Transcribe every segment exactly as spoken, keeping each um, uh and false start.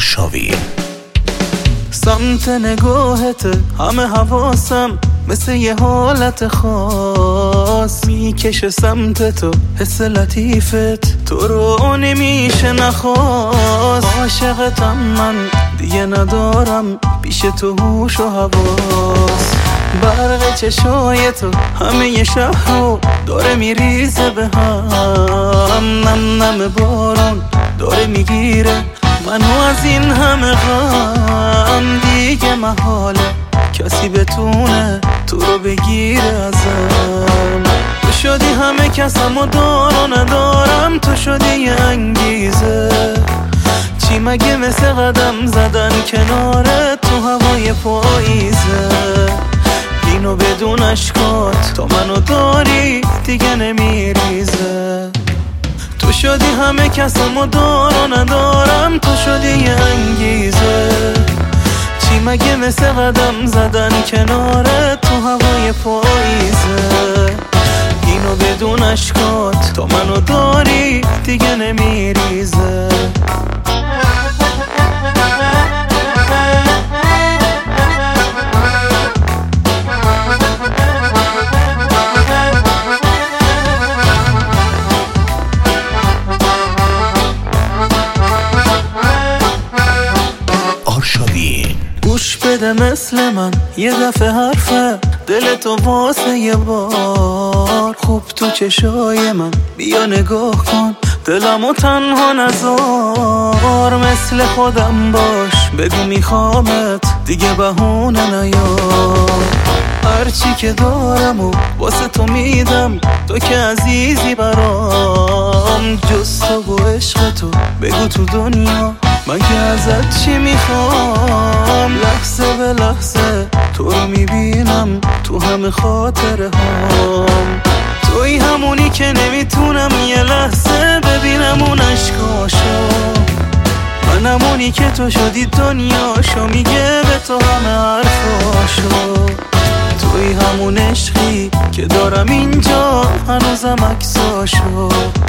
آرشاوین. سمت نگاهت همه حواسم مثل یه حالت خاص میکشه سمت تو، حس لطیفت تو رو نمیشه نخواست. عاشقتم من دیگه ندارم پیش تو هوش و حواس. برق چشای تو همه یه شهر رو داره میریزه به هم، نم نم بارون داره میگیره منو از این همه غم. دیگه محاله کسی بتونه تو رو بگیره ازم. تو شدی همه کسم و دار و ندارم، تو شدی یه انگیزه. چی مگه مثل قدم زدن کنارت تو هوای پاییزه. اینو بدون اشکات تو منو داری دیگه نمیریزه. تو شدی همه کسم و دار و ندارم، تو شدی یه انگیزه. چی مگه مثل قدم زدن کنارت تو هوای پاییزه. اینو بدون اشکات تو منو داری دیگه نمیریزه. گوش بده مثل من یه دفعه حرفه دل تو واسه یه بار. خوب تو چشای من بیا نگاه کن دلمو تنها نذار. مثل خودم باش بگو میخوامت دیگه بهونه نیار. هرچی که دارم و واسه تو میدم تو که عزیزی برام. جز تو و عشق تو بگو تو دنیا من که ازت چی میخوام. لحظه به لحظه تو رو میبینم تو همه خاطره هام. توی همونی که نمیتونم یه لحظه ببینم اون عشقاشو. من همونی که تو شدی دنیاشو میگه به تو همه حرفاشو. توی همون عشقی که دارم اینجا هنوزم عکساشو.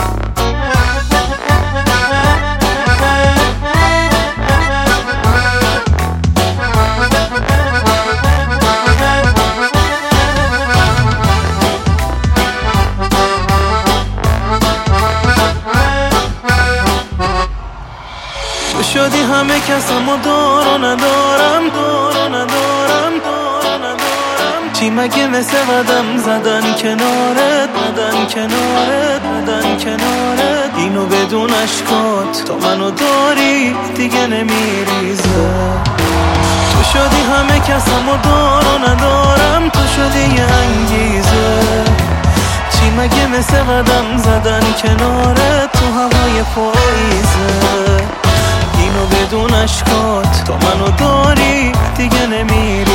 تو شدی همه کسم و دار و ندارم، دار و ندارم، دار و ندارم. چی مگه مثل قدم زدن کنارت، بدن کنارت، بدن کنارت. اینو بدون اشکات تو منو داری دیگه نمیریزه. تو شدی همه کسم و دار و ندارم، تو شدی یه انگیزه. چی مگه مثل قدم زدن کنارت تو هوای پاییزه. اینو بدون اشکات تو منو داری دیگه نمیری.